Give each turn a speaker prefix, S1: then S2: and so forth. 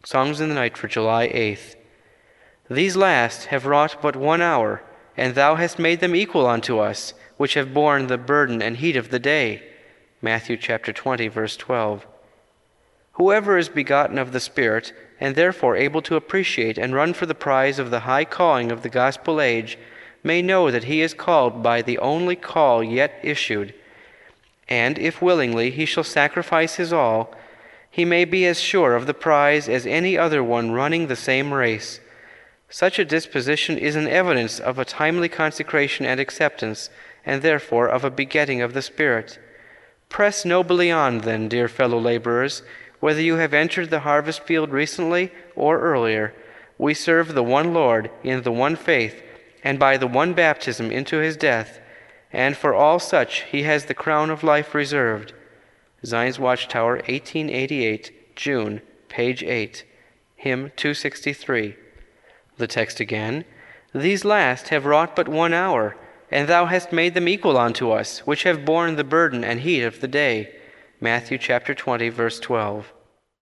S1: Songs in the Night for July 8th. These last have wrought but 1 hour, and thou hast made them equal unto us, which have borne the burden and heat of the day. Matthew chapter 20, verse 12. Whoever is begotten of the Spirit, and therefore able to appreciate and run for the prize of the high calling of the gospel age, may know that he is called by the only call yet issued, and if willingly he shall sacrifice his all, he may be as sure of the prize as any other one running the same race. Such a disposition is an evidence of a timely consecration and acceptance, and therefore of a begetting of the Spirit. Press nobly on, then, dear fellow laborers, whether you have entered the harvest field recently or earlier. We serve the one Lord in the one faith, and by the one baptism into his death, and for all such he has the crown of life reserved. Zion's Watchtower, 1888, June, page 8, hymn 263. The text again. These last have wrought but 1 hour, and thou hast made them equal unto us, which have borne the burden and heat of the day. Matthew chapter 20, verse 12.